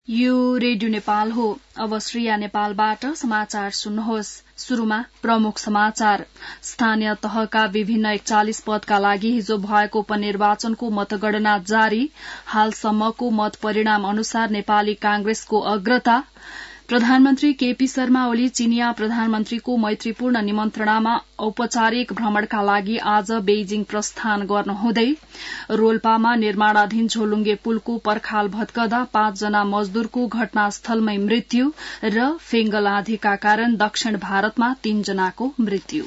यो रेडियो नेपाल हो। अब श्रेया नेपालबाट समाचार सुन्नुहोस्। शुरूमा प्रमुख समाचार। स्थानीय तहका विभिन्न 41 पदका लागि हिजो भएको उपनिर्वाचनको मतगणना जारी। हालसम्मको मत परिणाम अनुसार नेपाली कांग्रेसको अग्रता। प्रधानमन्त्री केपी शर्मा ओली चीनिया प्रधानमन्त्रीको मैत्रीपूर्ण निमन्त्रणामा औपचारिक भ्रमणका लागि आज बेइजिङ प्रस्थान गर्नुहुँदै। रोल्पामा निर्माणाधीन झोलुङ्गे पुलको पर्खाल भत्कदा 5 जना मजदूरको घटनास्थलमै मृत्यु र फेङ्गल आँधीका कारण दक्षिण भारतमा 3 जनाको मृत्यु।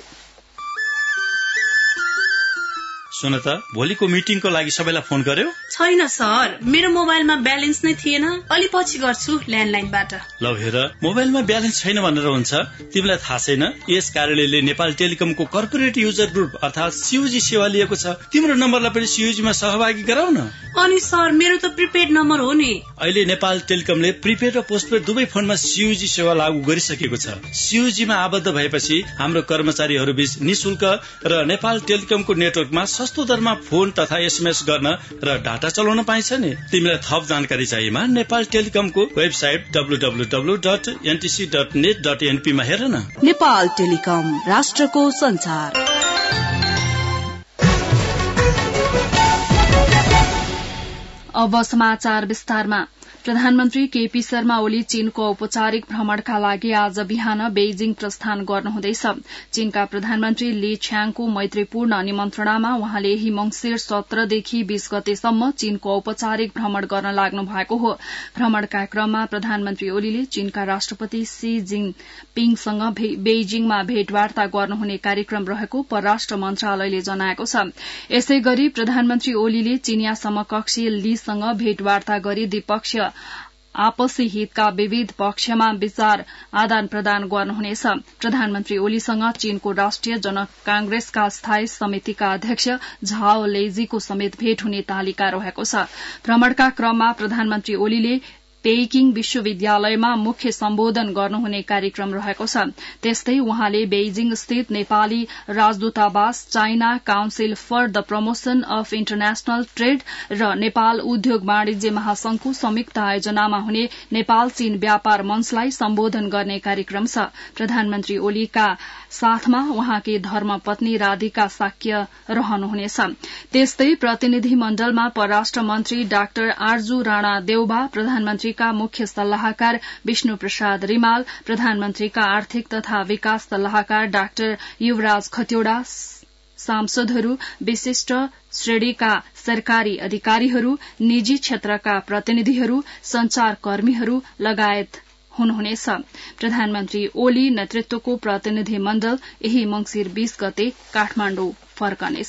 सुन त, भोलिको मिटिङको लागि सबैलाई फोन गर्यो? छैन सर, मेरो मोबाइलमा ब्यालेन्स नै थिएन। अलि पछि गर्छु ल्यान्डलाइनबाट। ल हेर, मोबाइलमा ब्यालेन्स छैन भनेर हुन्छ? तिमीलाई थाहा छैन यस कार्यालयले नेपाल टेलिकमको कर्पोरेट युजर ग्रुप अर्थात सीयूजी सेवा लिएको छ। तिम्रो नम्बरलाई पनि सीयूजीमा सहभागी गराउन। अनि सर, मेरो त प्रिपेड नम्बर हो नि। अहिले नेपाल टेलिकमले प्रिपेड र पोस्टपेड दुवै फोनमा सीयूजी सेवा लागू गरिसकेको छ। सीयूजीमा आबद्ध भएपछि हाम्रो कर्मचारीहरू बीच निशुल्क र नेपाल टेलिकमको नेटवर्कमा सस्तो दरमा फोन तथा एसएमएस गर्न र डाटा चलाउन पाइन्छ नि। तिमीलाई थप जानकारी चाहिएमा नेपाल टेलिकमको वेबसाइट www.ntc.net.np मा हेर न। नेपाल टेलिकम, राष्ट्रको संचार। अब समाचार विस्तारमा। प्रधानमन्त्री केपी शर्मा ओली चीनको औपचारिक भ्रमणका लागि आज बिहान बेइजिङ प्रस्थान गर्नुहुँदैछ। चीनका प्रधानमन्त्री ली छ्याङको मैत्रीपूर्ण निमन्त्रणामा उहाँले यही मंसिर 17 देखि 20 गतेसम्म चीनको औपचारिक भ्रमण गर्न लाग्नु भएको हो। भ्रमणका क्रममा प्रधानमन्त्री ओलीले चीनका राष्ट्रपति सी जिनपिङसँग बेइजिङमा भेटवार्ता गर्नुहुने कार्यक्रम रहेको परराष्ट्र मन्त्रालयले जनाएको छ। यसै गरी प्रधानमन्त्री ओलीले चीनिया समकक्षी लीसँग भेटवार्ता गरी द्विपक्षीय आपसी हितका विविध पक्षमा विचार आदान प्रदान गर्नुहुनेछ। प्रधानमन्त्री ओलीसँग चीनको राष्ट्रिय जन कांग्रेसका स्थायी समितिका अध्यक्ष झाओ लेजीको समेत भेट हुने तालिका रहेको छ। भ्रमणका क्रममा प्रधानमन्त्री ओलीले पेइकिङ विश्वविद्यालयमा मुख्य सम्बोधन गर्नुहुने कार्यक्रम रहेको छ। त्यस्तै उहाँले बेइजिङ स्थित नेपाली राजदूतावास, China council for the promotion of international trade र नेपाल उद्योग वाणिज्य महासंघको संयुक्त आयोजनामा हुने नेपाल चीन व्यापार मञ्चलाई सम्बोधन गर्ने कार्यक्रम छ। प्रधानमन्त्री ओलीका साथमा उहाँकी धर्मपत्नी राधिका साक्य रहनुहुनेछ। त्यस्तै प्रतिनिधि मण्डलमा परराष्ट्र मन्त्री डाक्टर आर्जू राणा देउबा, प्रधानमन्त्रीका मुख्य सल्लाहकार विष्णु प्रसाद रिमाल, प्रधानमन्त्रीका आर्थिक तथा विकास सल्लाहकार डाक्टर युवराज खतिवड़ा, सांसदहरू, विशिष्ट श्रेणीका सरकारी अधिकारीहरू, निजी क्षेत्रका प्रतिनिधिहरू, संचारकर्मीहरू लगायत हुनुहुनेछ। प्रधानमन्त्री ओली नेतृत्वको प्रतिनिधि मण्डल यही मंसिर 20 गते काठमाण्डु फर्कनेछ।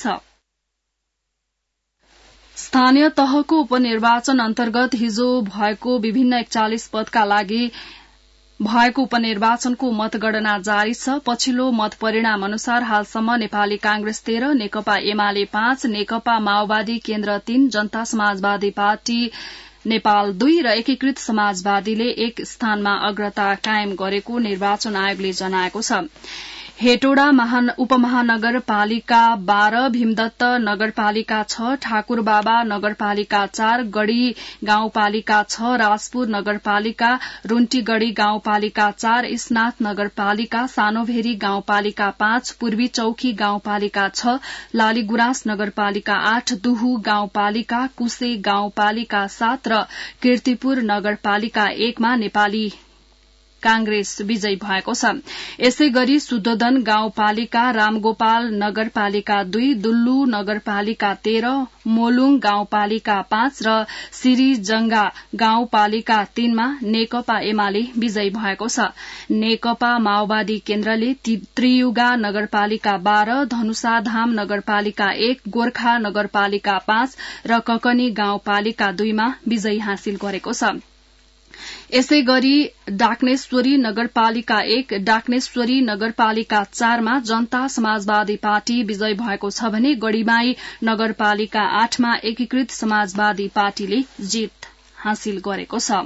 स्थानीय तहको उपनिर्वाचन अन्तर्गत हिजो भएको विभिन्न 41 पदका लागि भएको उपनिर्वाचनको मतगणना जारी छ। पछिल्लो मत परिणाम अनुसार हालसम्म नेपाली कांग्रेस 13, नेकपा एमाले 5, नेकपा माओवादी केन्द्र 3, जनता समाजवादी पार्टी नेपाल 2 र एकीकृत समाजवादीले 1 स्थानमा अग्रता कायम गरेको निर्वाचन आयोगले जनाएको छ। हेटौडा उपमहानगरपालिका 12, भीमदत्त नगरपालिका 6, ठाकुरबाबा नगरपालिका 4, गढ़ी गाउँपालिका 6, राजपुर नगरपालिका, रुन्टीगढ़ी गाउँपालिका 4, इस्नाथ नगरपालिका, सानोभेरी गाउँपालिका 5, पूर्वी चौकी गाउँपालिका 6, लालीगुराँस नगरपालिका 8, दुहु गाउँपालिका, कुसे गाउँपालिका 7 र कीर्तिपुर नगरपालिका 1 मा नेपाली कांग्रेस विजयी भएको छ। यसै गरी सुदोधन गाउँपालिका, रामगोपाल नगरपालिका 2, दुल्लु नगरपालिका 13, मोलुङ गाउँपालिका 5 र सिरिजंगा गाउँपालिका 3 मा नेकपा एमाले विजयी भएको छ। नेकपा माओवादी केन्द्रले त्रियुगा नगरपालिका 12, धनुषाधाम नगरपालिका 1, गोर्खा नगरपालिका 5 र ककनी गाउँपालिका 2 मा विजयी हासिल गरेको छ। यसै गरी डाक्नेश्वरी नगरपालिका 1, डाक्नेश्वरी नगरपालिका 4 मा जनता समाजवादी पार्टी विजयी भएको छ भने गढ़ीमाई नगरपालिका 8 मा एकीकृत समाजवादी पार्टीले जित हासिल गरेको छ।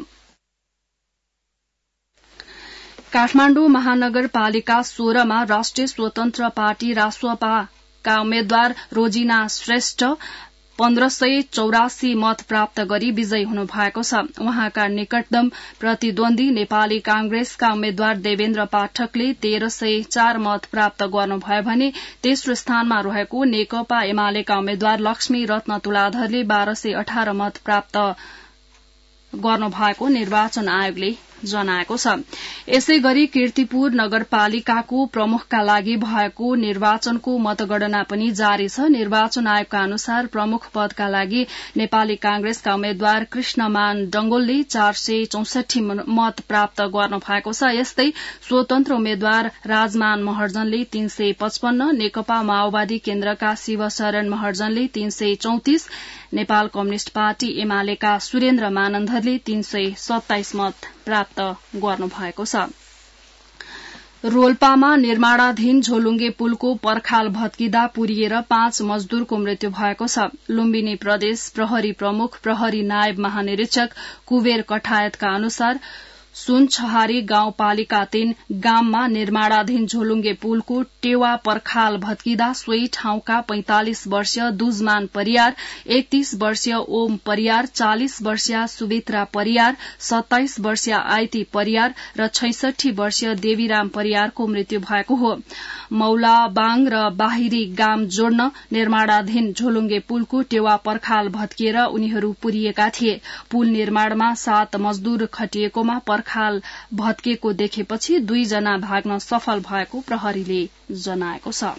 काठमाण्डु महानगरपालिका 16 मा राष्ट्रिय स्वतन्त्र पार्टी रासपाका उम्मेद्वार रोजिना श्रेष्ठ 1584 मत प्राप्त गरी विजयी हुनु भएको छ। उहाँका निकटतम प्रतिद्वन्दी नेपाली कांग्रेसका उम्मेद्वार देवेन्द्र पाठकले 1304 मत प्राप्त गर्नुभयो भने तेस्रो स्थानमा रहेको नेकपा एमालेका उम्मेद्वार लक्ष्मी रत्न तुलाधरले 1218 मत प्राप्त गर्नुभएको निर्वाचन आयोगले जनाएको छ। यसै गरी कीर्तिपुर नगरपालिकाको प्रमुखका लागि भएको निर्वाचनको मतगणना पनि जारी छ। निर्वाचन आयोगका अनुसार प्रमुख पदका लागि नेपाली कांग्रेसका उम्मेद्वार कृष्णमान डंगोलले 464 मत प्राप्त गर्नु भएको छ। यस्तै स्वतन्त्र उम्मेद्वार राजमान महर्जनले 355, नेकपा माओवादी केन्द्रका शिवशरण महर्जनले 334, नेपाल कम्युनिष्ट पार्टी एमालेका सुरेन्द्र मानन्धरले 327 मत प्राप्त गर्नुभएको छ। रोल्पामा निर्माणाधीन झोलुङ्गे पुलको पर्खाल भत्किँदा पुरिएर 5 मजदूरको मृत्यु भएको छ। लुम्बिनी प्रदेश प्रहरी प्रमुख प्रहरी नायब महानिरीक्षक कुबेर कठायतका अनुसार सुनछहारी गाउँपालिका 3 गाममा निर्माणाधीन झोलुङ्गे पुलको टेवा पर्खाल भत्किँदा सोही ठाउँका 45 वर्षीय दुजमान परियार, 31 वर्षीय ओम परियार, 40 वर्षीय सुवित्रा परियार, 27 वर्षीय आइती परियार र 66 वर्षीय देवीराम परियारको मृत्यु भएको हो। मौलाबाङ र बाहिरी गाम जोड्न निर्माणाधीन झोलुङ्गे पुलको टेवा पर्खाल भत्किएर उनीहरू पुरिएका थिए। पुल निर्माणमा 7 मजदूर खटिएकोमा पर्खाल भत्किएको देखेपछि 2 जना भाग्न सफल भएको प्रहरीले जनाएको छ।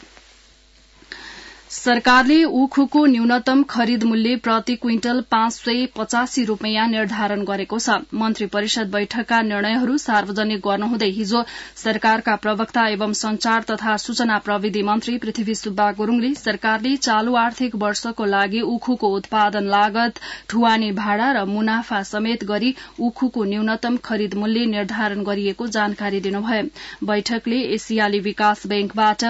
सरकारले उखुको न्यूनतम खरिद मूल्य प्रति क्विन्टल 585 रूपियाँ निर्धारण गरेको छ। मन्त्री परिषद बैठकका निर्णयहरू सार्वजनिक गर्नुहुँदै हिजो सरकारका प्रवक्ता एवं संचार तथा सूचना प्रविधि मन्त्री पृथ्वी सुब्बा गुरूङले सरकारले चालू आर्थिक वर्षको लागि उखुको उत्पादन लागत, ढुवानी भाडा र मुनाफा समेत गरी उखुको न्यूनतम खरिद मूल्य निर्धारण गरिएको जानकारी दिनुभयो। बैठकले एसियाली विकास बैंकबाट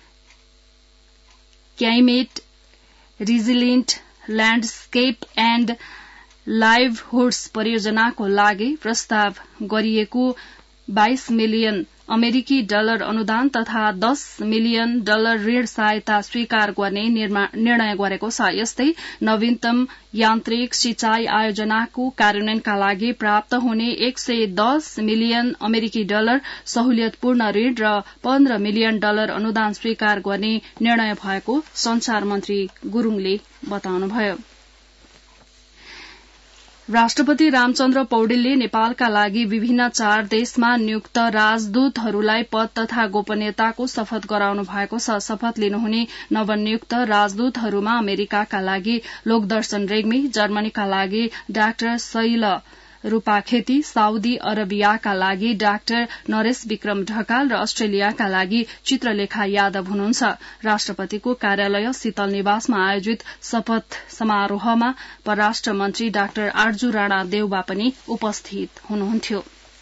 climate resilient landscape and livelihoods परियोजनाको लागि प्रस्ताव गरिएको 22 मिलियन अमेरिकी डलर अनुदान तथा 10 मिलियन डलर ऋण सहायता स्वीकार गर्ने निर्णय गरेको छ। यस्तै नवीनतम यान्त्रिक सिंचाई आयोजनाको कार्यान्वयनका लागि प्राप्त हुने 110 मिलियन अमेरिकी डलर सहुलियतपूर्ण ऋण र 15 मिलियन डलर अनुदान स्वीकार गर्ने निर्णय भएको संचार मन्त्री गुरूङले बताउनुभयो। राष्ट्रपति रामचन्द्र पौडेलले नेपालका लागि विभिन्न 4 देशमा नियुक्त राजदूतहरूलाई पद तथा गोपनीयताको शपथ गराउनु भएको छ। शपथ लिनुहुने नवनियुक्त राजदूतहरूमा अमेरिकाका लागि लोकदर्शन रेग्मी, जर्मनीका लागि डाक्टर शैल रूपाखेती, साउदी अरबियाका लागि डाक्टर नरेश विक्रम ढकाल र अस्ट्रेलियाका लागि चित्रलेखा यादव हुनुहुन्छ। राष्ट्रपतिको कार्यालय शीतल निवासमा आयोजित शपथ समारोहमा परराष्ट्र मन्त्री डाक्टर आर्जु राणा देउबा पनि उपस्थित हुनुहुन्थ्यो।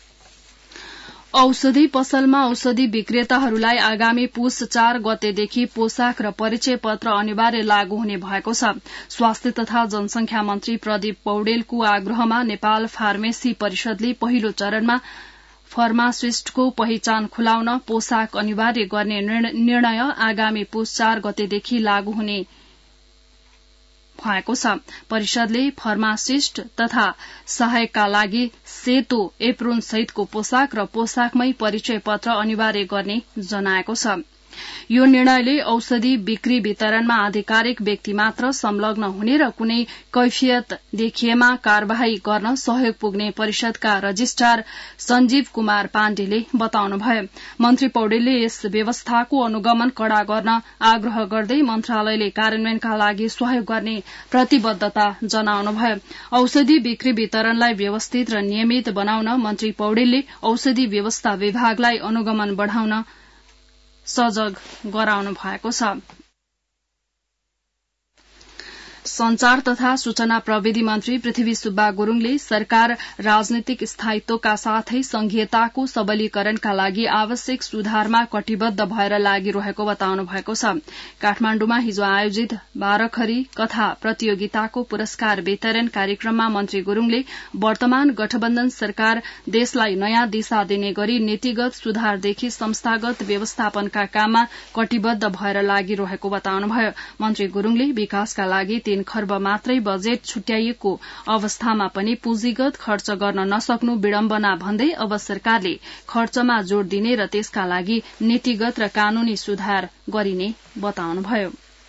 औषधि पसलमा औषधि विक्रेताहरूलाई आगामी पुस 4 गतेदेखि पोसाक र परिचय पत्र अनिवार्य लागू हुने भएको छ। स्वास्थ्य तथा जनसंख्या मन्त्री प्रदीप पौडेलको आग्रहमा नेपाल फार्मेसी परिषदले पहिलो चरणमा फार्मासिस्टको पहिचान खुलाउन पोसाक अनिवार्य गर्ने निर्णय आगामी पुस 4 गतेदेखि लागू हुने भएको छ। परिषदले फार्मासिस्ट तथा सहायकका लागि सेतो एप्रोन सहितको पोसाक र पोसाकमै परिचय पत्र अनिवार्य गर्ने जनाएको छ। यो निर्णयले औषधि बिक्री वितरणमा आधिकारिक व्यक्ति मात्र संलग्न हुने र कुनै कैफियत देखिएमा कार्यवाही गर्न सहयोग पुग्ने परिषदका रजिस्ट्रार सञ्जीव कुमार पाण्डेले बताउनुभयो। मन्त्री पौडेलले यस व्यवस्थाको अनुगमन कड़ा गर्न आग्रह गर्दै मन्त्रालयले कार्यान्वयनका लागि सहयोग गर्ने प्रतिबद्धता जनाउनुभयो। औषधि बिक्री वितरणलाई व्यवस्थित र नियमित बनाउन मन्त्री पौडेलले औषधि व्यवस्था विभागलाई अनुगमन बढ़ाउन सजग गराउनु भएको छ। संचार तथा सूचना प्रविधि मन्त्री पृथ्वी सुब्बा गुरूङले सरकार राजनीतिक स्थायित्वका साथै संघीयताको सबलीकरणका लागि आवश्यक सुधारमा कटिबद्ध भएर लागिरहेको बताउनु भएको छ। काठमाण्डुमा हिजो आयोजित बाह्रखरी कथा प्रतियोगिताको पुरस्कार वितरण कार्यक्रममा मन्त्री गुरूङले वर्तमान गठबन्धन सरकार देशलाई नयाँ दिशा दिने गरी नीतिगत सुधारदेखि संस्थागत व्यवस्थापनका काममा कटिबद्ध भएर लागिरहेको बताउनुभयो। मन्त्री गुरूङले विकासका लागि 3 खर्ब मात्रै बजेट छुट्याइएको अवस्थामा पनि पुँजीगत खर्च गर्न नसक्नु विडम्बना भन्दै अब सरकारले खर्चमा जोड़ दिने र त्यसका लागि नीतिगत र कानूनी सुधार गरिने बताउनुभयो।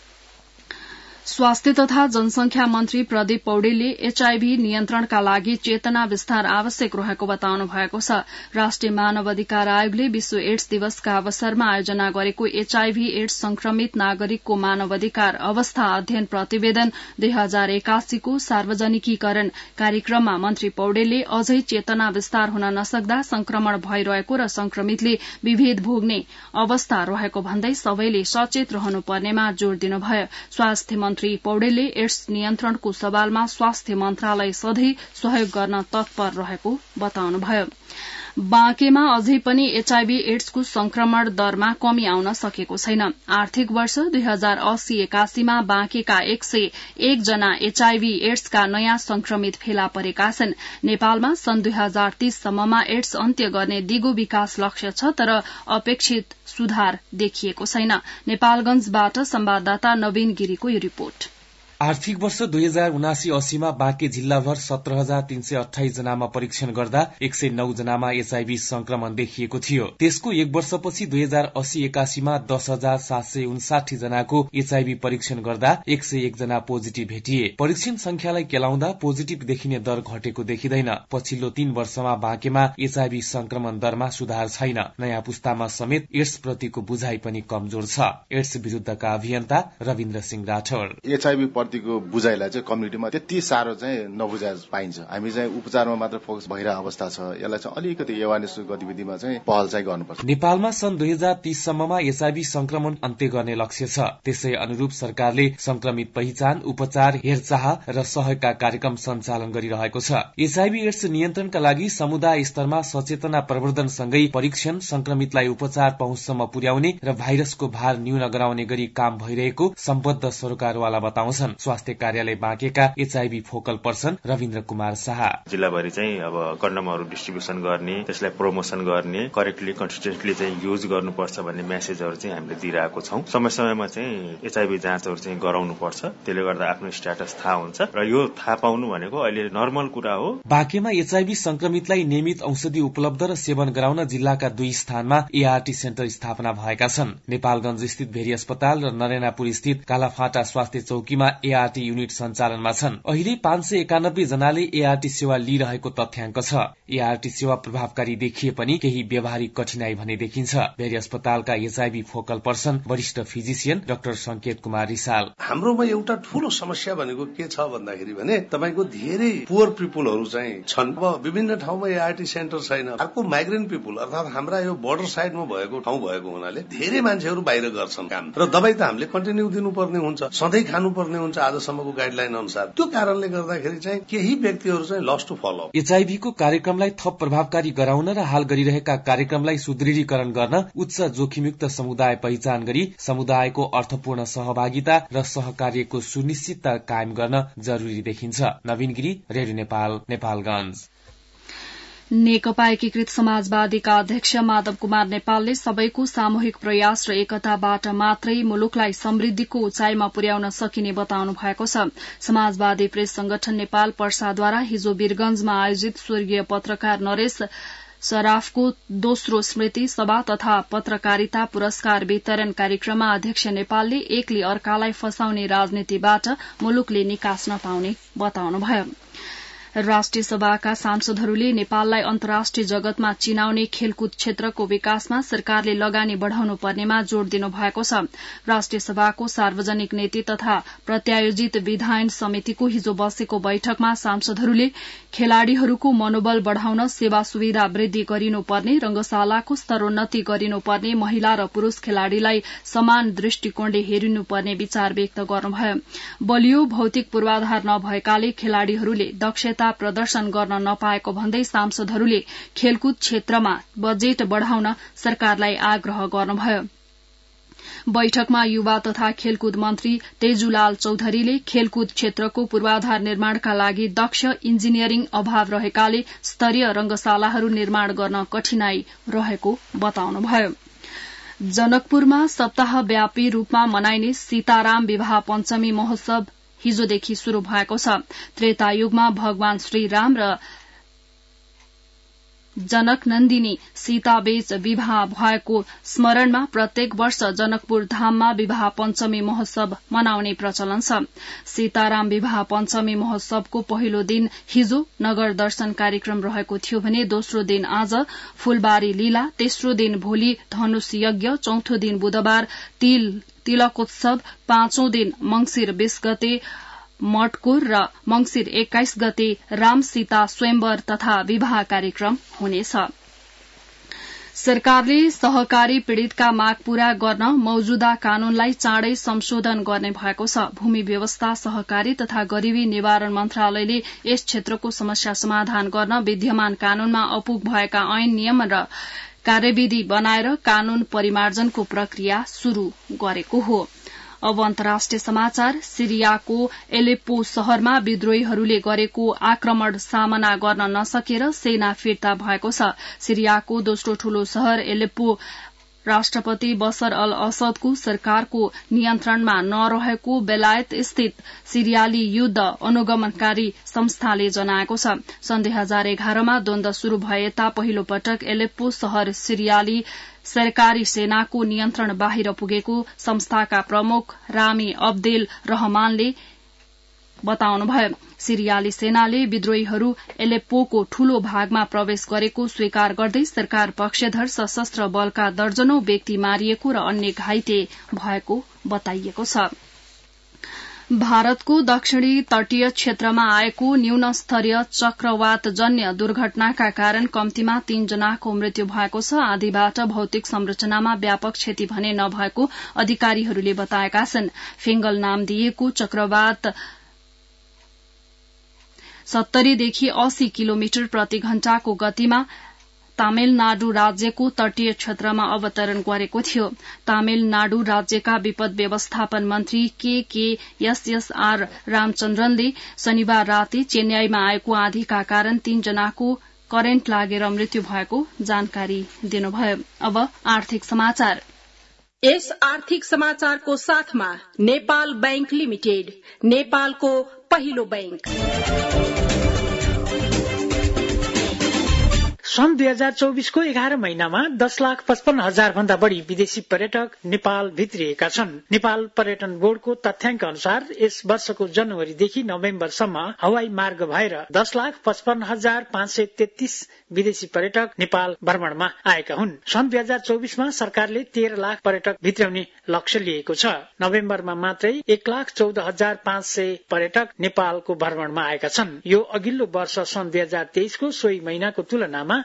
स्वास्थ्य तथा जनसंख्या मन्त्री प्रदीप पौडेलले एचआईभी नियन्त्रणका लागि चेतना विस्तार आवश्यक रहेको बताउनु भएको छ। राष्ट्रिय मानव अधिकार आयोगले विश्व एड्स दिवसका अवसरमा आयोजना गरेको एचआईभी एड्स संक्रमित नागरिकको मानवाधिकार अवस्था अध्ययन प्रतिवेदन 2081 को सार्वजनिकीकरण कार्यक्रममा मन्त्री पौडेलले अझै चेतना विस्तार हुन नसक्दा संक्रमण भइरहेको र संक्रमितले विभेद भोग्ने अवस्था रहेको भन्दै सबैले सचेत रहनुपर्नेमा जोड़ दिनुभयो। स्वास्थ्य मन्त्री पौडेलले एड्स नियन्त्रणको सवालमा स्वास्थ्य मन्त्रालय सधैँ सहयोग गर्न तत्पर रहेको बताउनुभयो। बाँकेमा अझै पनि एचआईभी एड्सको संक्रमण दरमा कमी आउन सकेको छैन। आर्थिक वर्ष 2080-81 मा बाँकेका 101 जना एचआईभी एड्सका नयाँ संक्रमित फेला परेका छन्। नेपालमा सन् 2030 सम्ममा एड्स अन्त्य गर्ने दिगो विकास लक्ष्य छ, तर अपेक्षित सुधार देखिएको छैन। नेपालगंजबाट संवाददाता नवीन गिरीको यो रिपोर्ट। आर्थिक वर्ष 2079-80 मा बाँके जिल्लाभर 17,328 जनामा परीक्षण गर्दा 109 जनामा एचआईभी संक्रमण देखिएको थियो। त्यसको एक वर्षपछि 2080-81 मा 10,759 जनाको एचआईभी परीक्षण गर्दा 101 जना पोजिटिभ भेटिए। परीक्षण संख्यालाई केलाउँदा पोजिटिभ देखिने दर घटेको देखिँदैन। पछिल्लो 3 वर्षमा बाँकेमा एचआईभी संक्रमण दरमा सुधार छैन। नयाँ पुस्तामा समेत एड्स प्रतिको बुझाइ पनि कमजोर छ। एड्स विरूद्धका अभियन्ता रविन्द्र सिंह राठौर एचआईभी प्रतिको बुझाइलाई चाहिँ कम्युनिटीमा त्यति साह्रो चाहिँ नबुझाइ पाइन्छ। हामी चाहिँ उपचारमा मात्र फोकस भइरहेको अवस्था छ। यसलाई चाहिँ अलिकति एवारनेस गतिविधिमा चाहिँ पहल चाहिँ गर्नुपर्छ। नेपालमा सन् 2030 सम्ममा एचआईभी संक्रमण अन्त्य गर्ने लक्ष्य छ। त्यसै अनुरूप सरकारले संक्रमित पहिचान, उपचार, हेरचाह र सहयोगका कार्यक्रम सञ्चालन गरिरहेको छ। एचआईभी एड्स नियन्त्रणका लागि समुदाय स्तरमा सचेतना प्रवर्धनसँगै परीक्षण, संक्रमितलाई उपचार पहुँचसम्म पुर्याउने र भाइरसको भार न्यून गराउने गरी काम भइरहेको सम्बद्ध सरकारवाला बताउँछन्। स्वास्थ्य कार्यालय बाँकेका HIV focal person Rabindra Kumar Shah जिल्लाभरि चाहिँ अब कन्डमहरू डिस्ट्रिब्युसन गर्ने, त्यसलाई प्रमोसन गर्ने, करेक्टली कन्सिस्टेन्टली चाहिँ युज गर्नुपर्छ भन्ने मेसेजहरू चाहिँ हामीले दिइरहेको छौं। समय समयमा चाहिँ एचआईभी जाँचहरू चाहिँ गराउनु पर्छ। त्यसले गर्दा आफ्नो स्ट्याटस थाहा हुन्छ र यो थाहा पाउनु भनेको अहिले नर्मल कुरा हो। बाँकेमा एचआईभी संक्रमितलाई नियमित औषधि उपलब्ध र सेवन गराउन जिल्लाका 2 स्थानमा एआरटी सेन्टर स्थापना भएका छन्। नेपालगंज स्थित भेरी अस्पताल र नरेनापुर स्थित कालाफाटा स्वास्थ्य चौकीमा एआरटी युनिट सञ्चालनमा छन्। अहिले 591 जनाले एआरटी सेवा लिइरहेको तथ्याङ्क छ। एआरटी सेवा प्रभावकारी देखिए पनि केही व्यावहारिक कठिनाई भने देखिन्छ। भेरी अस्पतालका एचआईभी फोकल पर्सन वरिष्ठ फिजिशियन डाक्टर संकेत कुमार रिसाल हाम्रोमा एउटा ठूलो समस्या भनेको के छ भन्दाखेरि भने तपाईको धेरै पुअर पिपुलहरू चाहिँ छन्। अब विभिन्न ठाउँमा एआरटी सेन्टर छैन। अर्को माइग्रेन्ट पिपुल अर्थात हाम्रा यो बोर्डर साइडमा भएको ठाउँ भएको हुनाले धेरै मान्छेहरू बाहिर गर्छन् काम र दबाई त हामीले कन्टिन्यू दिनुपर्ने हुन्छ, सधैँ खानुपर्ने हुन्छ आजसम्मको गाइडलाइन अनुसार। त्यो कारणले गर्दाखेरि चाहिँ केही व्यक्तिहरू चाहिँ लस्ट टु फलो। एचआईभी को कार्यक्रमलाई थप प्रभावकारी गराउन र हाल गरिरहेका कार्यक्रमलाई सुदृढीकरण गर्न उच्च जोखिमयुक्त समुदाय पहिचान गरी समुदायको अर्थपूर्ण सहभागिता र सहकार्यको सुनिश्चितता कायम गर्न जरुरी देखिन्छ। नवीन गिरी, रेडियो नेपाल, नेपालगंज। नेकपा एकीकृत समाजवादीका अध्यक्ष माधव कुमार नेपालले सबैको सामूहिक प्रयास र एकताबाट मात्रै मुलुकलाई समृद्धिको उचाइमा पुर्याउन सकिने बताउनु भएको छ। समाजवादी प्रेस संगठन नेपाल पर्साद्वारा हिजो वीरगंजमा आयोजित स्वर्गीय पत्रकार नरेश सराफको दोस्रो स्मृति सभा तथा पत्रकारिता पुरस्कार वितरण कार्यक्रममा अध्यक्ष नेपालले एकले अर्कालाई फसाउने राजनीतिबाट मुलुकले निकास नपाउने बताउनुभयो। राष्ट्रिय सभाका सांसदहरूले नेपाललाई अन्तर्राष्ट्रिय जगतमा चिनाउने खेलकुद क्षेत्रको विकासमा सरकारले लगानी बढ़ाउनु पर्नेमा जोड़ दिनु भएको छ। राष्ट्रिय सभाको सार्वजनिक नीति तथा प्रत्यायोजित विधायन समितिको हिजो बसेको बैठकमा सांसदहरूले खेलाड़ीहरूको मनोबल बढ़ाउन सेवा सुविधा वृद्धि गरिनुपर्ने, रंगशालाको स्तरोन्नति गरिनुपर्ने, महिला र पुरूष खेलाड़ीलाई समान दृष्टिकोणले हेरिनुपर्ने विचार व्यक्त गर्नुभयो। बलियो भौतिक पूर्वाधार नभएकाले खेलाड़ीहरूले दक्षता प्रदर्शन गर्न नपाएको भन्दै सांसदहरूले खेलकुद क्षेत्रमा बजेट बढ़ाउन सरकारलाई आग्रह गर्नुभयो। बैठकमा युवा तथा खेलकुद मन्त्री तेजुलाल चौधरीले खेलकुद क्षेत्रको पूर्वाधार निर्माणका लागि दक्ष इन्जिनियरिङ अभाव रहेकाले स्तरीय रंगशालाहरू निर्माण गर्न कठिनाई रहेको बताउनुभयो। जनकपुरमा सप्ताहव्यापी रूपमा मनाइने सीताराम विवाह पञ्चमी महोत्सव हिजोदेखि शुरू भएको छ। त्रेता युगमा भगवान श्रीराम र जनक नन्दिनी सीताबीच विवाह भएको स्मरणमा प्रत्येक वर्ष जनकपुर धाममा विवाह पञ्चमी महोत्सव मनाउने प्रचलन छ। सीताराम विवाह पञ्चमी महोत्सवको पहिलो दिन हिजो नगर दर्शन कार्यक्रम रहेको थियो भने दोस्रो दिन आज फूलबारी लीला, तेस्रो दिन भोलि धनुष यज्ञ, चौथो दिन बुधबार तिलकोत्सव, पाँचौं दिन मंगिर 20 गते मटकोर र मंगिर 21 गते राम सीता स्वयंवर तथा विवाह कार्यक्रम हुनेछ। सरकारले सहकारी पीड़ितका माग पूरा गर्न मौजूदा कानूनलाई चाँडै संशोधन गर्ने भएको छ। भूमि व्यवस्था, सहकारी तथा गरीबी निवारण मन्त्रालयले यस क्षेत्रको समस्या समाधान गर्न विद्यमान कानूनमा अपुग भएका ऐन, नियम र कार्यविधि बनाएर कानून परिमार्जनको प्रक्रिया शुरू गरेको हो। अब अन्तर्राष्ट्रिय समाचार। सिरियाको एलेप्पो शहरमा विद्रोहीहरूले गरेको आक्रमण सामना गर्न नसकेर सेना फिर्ता भएको छ। सिरियाको दोस्रो ठूलो शहर एलेप्पो राष्ट्रपति बशर अल असदको सरकारको नियन्त्रणमा नरहेको बेलायत स्थित सिरियाली युद्ध अनुगमनकारी संस्थाले जनाएको छ। सन् 2011 मा द्वन्द्व शुरू भए यता पहिलो पटक एलेप्पो शहर सिरियाली सरकारी सेनाको नियन्त्रण बाहिर पुगेको संस्थाका प्रमुख रामी अब्देल रहमानले बताउनुभयो। सिरियाली सेनाले विद्रोहीहरू एलेप्पोको ठूलो भागमा प्रवेश गरेको स्वीकार गर्दै सरकार पक्षधर सशस्त्र बलका दर्जनौं व्यक्ति मारिएको र अन्य घाइते भएको बताइएको छ। भारतको दक्षिणी तटीय क्षेत्रमा आएको न्यून स्तरीय चक्रवातजन्य दुर्घटनाका कारण कम्तीमा 3 जनाको मृत्यु भएको छ। आँधीबाट भौतिक संरचनामा व्यापक क्षति भने नभएको अधिकारीहरूले बताएका छन्। फिंगल नाम दिएको चक्रवात 70 देखि 80 किलोमिटर प्रति घण्टाको गतिमा तमिलनाडु राज्यको तटीय क्षेत्रमा अवतरण गरेको थियो। तमिलनाडु राज्यका विपद व्यवस्थापन मन्त्री KKSSR रामचन्द्रनले शनिबार राति चेन्नईमा आएको आँधीका कारण 3 जनाको करेन्ट लागेर मृत्यु भएको जानकारी दिनुभयो। अब आर्थिक समाचार। यस आर्थिक समाचारको साथमा नेपाल बैंक लिमिटेड, नेपालको पहिलो बैंक। सन् 2024 को 11 महिनामा 10,55,000 भन्दा बढ़ी विदेशी पर्यटक नेपाल भित्रिएका छन्। नेपाल पर्यटन बोर्डको तथ्याङ्क अनुसार यस वर्षको जनवरीदेखि नोभेम्बरसम्म हवाई मार्ग भएर 10,55,533 विदेशी पर्यटक नेपाल भ्रमणमा आएका हुन्। सन् 2024 मा सरकारले 13 लाख पर्यटक भित्राउने लक्ष्य लिएको छ। नोभेम्बरमा मात्रै 1,14,500 पर्यटक नेपालको भ्रमणमा आएका छन्। यो अघिल्लो वर्ष सन् 2023 को सोही महिनाको तुलनामा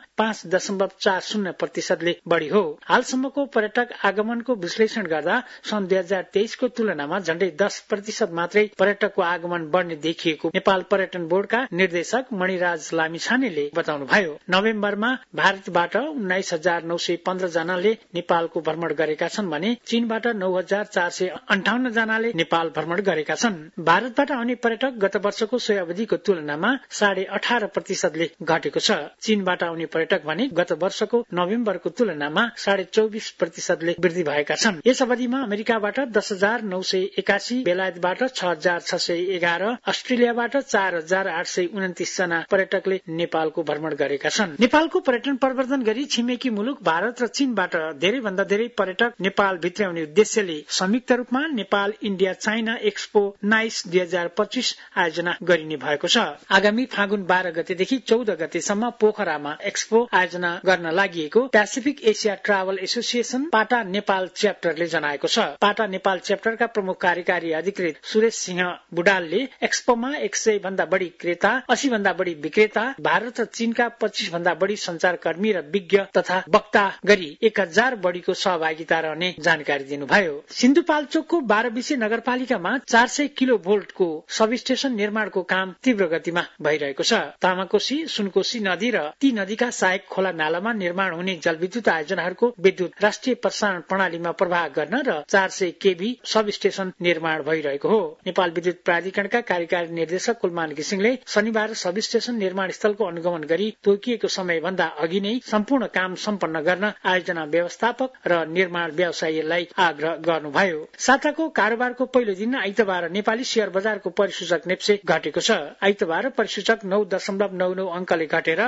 5.40% बढ़ी हो। हालसम्मको पर्यटक आगमनको विश्लेषण गर्दा सन् 2023 को तुलनामा झण्डै 10% मात्रै पर्यटकको आगमन बढ़ने देखिएको नेपाल पर्यटन बोर्डका निर्देशक मणिराज लामिछानेले बताउनुभयो। नोभेम्बरमा भारतबाट 19,915 जनाले नेपालको भ्रमण गरेका छन् भने चीनबाट 9,458 जनाले नेपाल भ्रमण गरेका छन्। भारतबाट आउने पर्यटक गत वर्षको सोही अवधिको तुलनामा 18.5% घटेको छ। चीनबाट आउने पर्यटक भने गत वर्षको नोभेम्बरको तुलनामा 24.5% वृद्धि भएका छन्। यस अवधिमा अमेरिकाबाट 10,981, बेलायतबाट 6,611, अस्ट्रेलियाबाट 4,829 जना पर्यटकले नेपालको भ्रमण गरेका छन्। नेपालको पर्यटन प्रवर्धन गरी छिमेकी मुलुक भारत र चीनबाट धेरै भन्दा धेरै पर्यटक नेपाल भित्राउने उद्देश्यले संयुक्त रूपमा नेपाल इण्डिया चाइना एक्सपो नाइस 2025 आयोजना गरिने भएको छ। आगामी फागुन 12 गतेदेखि 14 गतेसम्म पोखरामा एक्सपो आयोजना गर्न लागि पेसिफिक एसिया ट्राभल एसोसिएसन पाटा नेपाल च्याप्टरले जनाएको छ। पाटा नेपाल च्याप्टरका प्रमुख कार्यकारी अधिकृत सुरेश सिंह बुडालले एक्सपोमा 100 भन्दा बढ़ी क्रेता, 80 भन्दा बढ़ी विक्रेता, भारत र चीनका 25 भन्दा बढ़ी संचारकर्मी र विज्ञ तथा वक्ता गरी 1000 बढ़ीको सहभागिता रहने जानकारी दिनुभयो। सिन्धुपाल्चोकको 12 विषय नगरपालिकामा 400 किलोभोल्टको सबस्टेशन निर्माणको काम तीव्र गतिमा भइरहेको छ। तामाकोशी, सुनकोशी नदी र ती नदीका जिल्ला सहायक खोला नालामा निर्माण हुने जलविद्युत आयोजनाहरूको विद्युत राष्ट्रिय प्रसारण प्रणालीमा प्रवाह गर्न र 400 केभी सब स्टेशन निर्माण भइरहेको हो। नेपाल विद्युत प्राधिकरणका कार्यकारी निर्देशक कुलमान घिसिङले शनिबार सब स्टेशन निर्माण स्थलको अनुगमन गरी तोकिएको समयभन्दा अघि नै सम्पूर्ण काम सम्पन्न गर्न आयोजना व्यवस्थापक र निर्माण व्यवसायीलाई आग्रह गर्नुभयो। साताको कारोबारको पहिलो दिन आइतबार नेपाली शेयर बजारको परिसूचक नेप्से घटेको छ। आइतबार परिसूचक 9.99 अंकले घटेर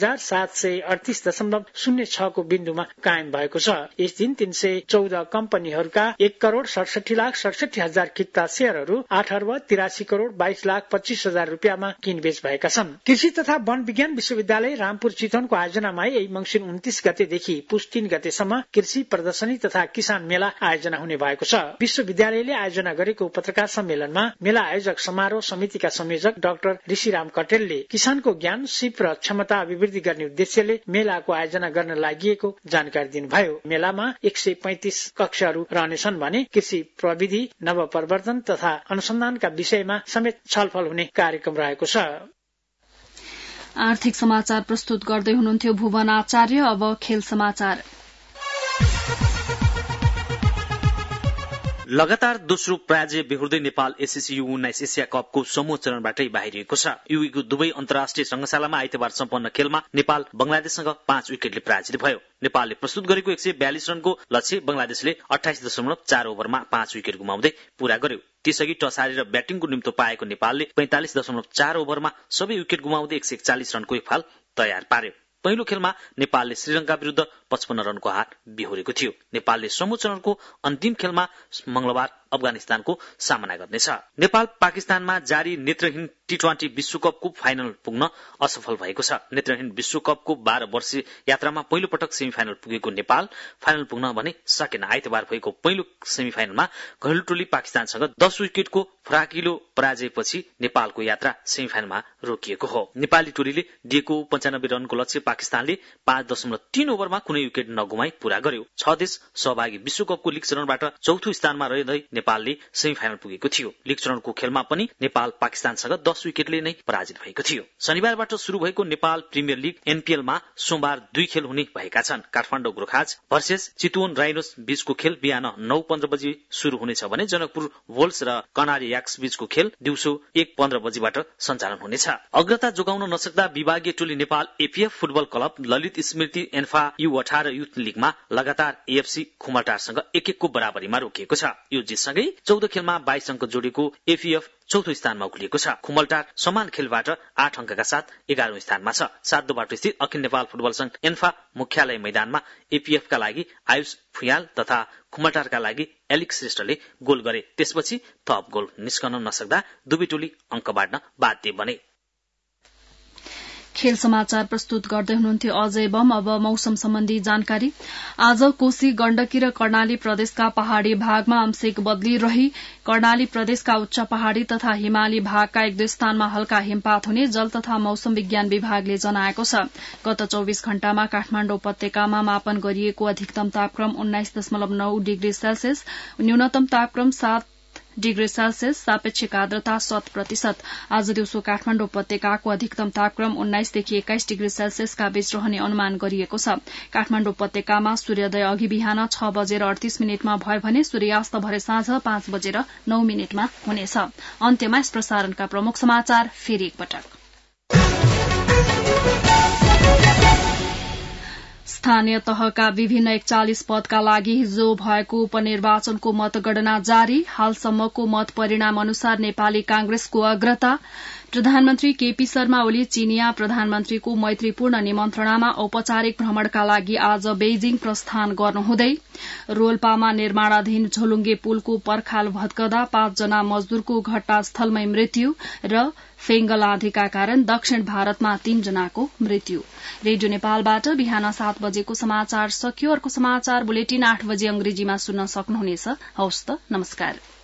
2738.06 को बिन्दुमा कायम भएको छ। यस दिन 314 कम्पनीहरूका 1,67,67,000 किता शेयरहरू 8,83,22,25,000 रुपियाँमा किनबेच भएका छन्। कृषि तथा वन विज्ञान विश्वविद्यालय रामपुर चितवनको आयोजनामा यही मंसिर 29 गतेदेखि पुस 3 गतेसम्म कृषि प्रदर्शनी तथा किसान मेला आयोजना हुने भएको छ। विश्वविद्यालयले आयोजना गरेको पत्रकार सम्मेलनमा मेला आयोजक समारोह समितिका संयोजक डाक्टर ऋषिराम कटेलले किसानको ज्ञान, सिप र क्षमता अभिवृद्धि गर्ने उद्देश्यले मेलाको आयोजना गर्न लागि जानकारी दिनुभयो। मेलामा 135 कक्षहरू रहनेछन् भने कृषि प्रविधि, नवप्रवर्तन तथा अनुसन्धानका विषयमा समेत छलफल हुने कार्यक्रम रहेको छ। आर्थिक समाचार प्रस्तुत गर्दै हुनुहुन्थ्यो भुवन आचार्य। अब खेल समाचार। लगातार दोस्रो पराजय बेहोर्दै नेपाल एसएससी U19 एसिया कपको समूह चरणबाटै बाहिरिएको छ। युएको दुवै अन्तर्राष्ट्रिय संघशालामा आइतबार सम्पन्न खेलमा नेपाल बंगलादेशसँग 5 विकेटले पराजित भयो। नेपालले प्रस्तुत गरेको 142 रनको लक्ष्य बंगलादेशले 28.4 ओभरमा 5 विकेट गुमाउँदै पूरा गर्यो। त्यसअघि टस हारेर ब्याटिङको निम्तो पाएको नेपालले 45.4 ओभरमा सबै विकेट गुमाउँदै 141 रनको इफाल तयार पार्यो। पहिलो खेलमा नेपालले श्रीलंका विरुद्ध 55 रनको हार बेहोरेको थियो। नेपालले समूह चरणको अन्तिम खेलमा मंगलबार अफगानिस्तानको सामना गर्नेछ। नेपाल पाकिस्तानमा जारी नेत्रहीन T20 विश्वकपको फाइनल पुग्न असफल भएको छ। नेत्रहीन विश्वकपको 12 वर्षीय यात्रामा पहिलो पटक सेमिफाइनल पुगेको नेपाल फाइनल पुग्न भने सकेन। आइतबार भएको पहिलो सेमिफाइनलमा घरेलु टोली पाकिस्तानसँग 10 विकेटको फराकिलो पराजयपछि नेपालको यात्रा सेमिफाइनलमा रोकिएको हो। नेपाली टोलीले दिएको 95 रनको लक्ष्य पाकिस्तानले 5.3 ओभरमा कुनै विकेट नगुमाई पूरा गर्यो। 6 देश सहभागी विश्वकपको लीग चरणबाट चौथो स्थानमा रहँदै नेपालले सेमिफाइनल पुगेको थियो। लीग चरणको खेलमा पनि नेपाल पाकिस्तानसँग 10 विकेटले नै पराजित भएको थियो। शनिबारबाट शुरू भएको नेपाल प्रिमियर लीग एनपीएलमा सोमबार 2 खेल हुने भएका छन्। काठमाडौँ गोर्खाज भर्सेस चितवन राइनोस बीचको खेल बिहान 9:15 बजे शुरू हुनेछ भने जनकपुर वोल्स र कनारी याक्स बीचको खेल दिउँसो 1:15 बजेबाट सञ्चालन हुनेछ। अग्रता जोगाउन नसक्दा विभागीय टोली Nepal APF football club Lalit Smriti ANFA U18 youth लीगमा लगातार एएफसी खुमलटारसँग 1-1 को बराबरीमा रोकिएको छ। यो जितसँगै 14 खेलमा 22 अंक जोडेको एपीएफ चौथो स्थानमा उक्लिएको छ। खुमलटार समान खेलबाट 8 अंकका साथ 11औं स्थानमा छ। सातदोबाटो स्थित अखिल नेपाल फुटबल संघ एन्फा मुख्यालय मैदानमा एपीएफका लागि आयुष फुयाल तथा खुमलटारका लागि एलिक्स श्रेष्ठले गोल गरे। त्यसपछि थप गोल निस्कन नसक्दा दुवै टोली अंक बाँड्न बाध्य बने। खेल समाचार प्रस्तुत गर्दै हुनुहुन्थ्यो अजय बम। अब मौसम सम्बन्धी जानकारी। आज कोशी, गण्डकी र कर्णाली प्रदेशका पहाड़ी भागमा आंशिक बदली रही कर्णाली प्रदेशका उच्च पहाड़ी तथा हिमाली भागका 1-2 स्थानमा हल्का हिमपात हुने जल तथा मौसम विज्ञान विभागले जनाएको छ। गत 24 घण्टामा काठमाडौँ उपत्यकामा मापन गरिएको अधिकतम तापक्रम 19.9 डिग्री सेल्सियस, न्यूनतम तापक्रम 7 डिग्री सेल्सियस, सापेक्षिक आर्द्रता 100%। आज दिउँसो काठमाडौँ उपत्यकाको अधिकतम तापक्रम 19 देखि 21 डिग्री सेल्सियसका बीच रहने अनुमान गरिएको छ। काठमाडौँ उपत्यकामा सूर्योदय अघि बिहान 6:38 भयो भने सूर्यास्त भरे साँझ 5:09 हुनेछ। अन्त्यमा यस प्रसारणका प्रमुख समाचार फेरि एकपटक। स्थानीय तहका विभिन्न 41 पदका लागि हिजो भएको उपनिर्वाचनको मतगणना जारी। हालसम्मको मत परिणाम अनुसार नेपाली कांग्रेसको अग्रता। प्रधानमन्त्री केपी शर्मा ओली चीनिया प्रधानमन्त्रीको मैत्रीपूर्ण निमन्त्रणामा औपचारिक भ्रमणका लागि आज बेइजिङ प्रस्थान गर्नुहुँदै रोल्पामा निर्माणाधीन झोलुङ्गे पुलको पर्खाल भत्कदा 5 जना मजदूरको घटनास्थलमै मृत्यु र फेङ्गल आँधीका कारण दक्षिण भारतमा 3 जनाको मृत्यु। रेडियो नेपालबाट बिहान 7 बजेको समाचार सकियो। अर्को समाचार बुलेटिन 8 बजे अंग्रेजीमा सुन्न सक्नुहुनेछ। हवस् त, नमस्कार।